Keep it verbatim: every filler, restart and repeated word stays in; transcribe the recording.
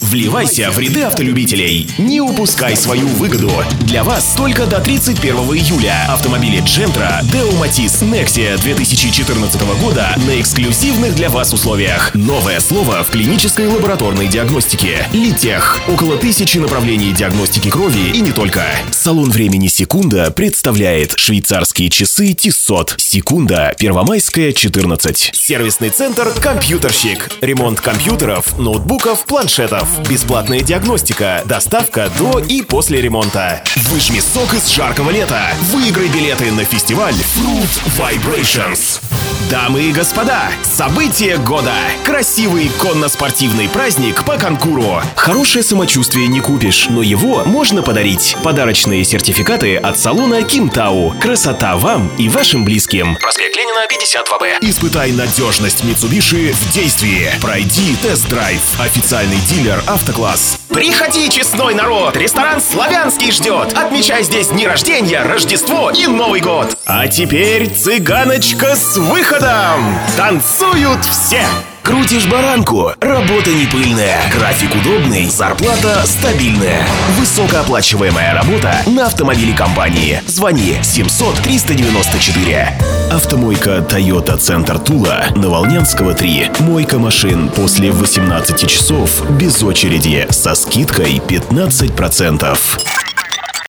Вливайся в ряды автолюбителей. Не упускай свою выгоду. Для вас только до тридцать первого июля автомобили Gentra, Deo Matiz, Nexia две тысячи четырнадцатого года на эксклюзивных для вас условиях. Новое слово в клинической лабораторной диагностике. Литех. Около тысячи направлений диагностики крови и не только. Салон времени «Секунда» представляет швейцарские часы Tissot. Секунда, Первомайская, четырнадцать. Сервисный центр «Компьютерщик». Ремонт компьютеров, ноутбуков, планшетов. Бесплатная диагностика, доставка до и после ремонта. Выжми сок из жаркого лета. Выиграй билеты на фестиваль Fruit Vibrations. Дамы и господа, событие года. Красивый конно-спортивный праздник по конкуру. Хорошее самочувствие не купишь, но его можно подарить. Подарочные сертификаты от салона Кимтау. Красота вам и вашим близким. Проспект Ленина, пятьдесят два бэ. Испытай надежность Mitsubishi в действии. Пройди тест-драйв. Официальный дилер «Автокласс». Приходи, честной народ! Ресторан «Славянский» ждет! Отмечай здесь дни рождения, Рождество и Новый год! А теперь цыганочка с выходом! Танцуют все! Крутишь баранку, работа не пыльная, график удобный, зарплата стабильная. Высокооплачиваемая работа на автомобиле компании. Звони семьсот триста девяносто четыре. Автомойка Toyota Центр Тула на Волнянского три. Мойка машин после восемнадцати часов без очереди со скидкой пятнадцать процентов.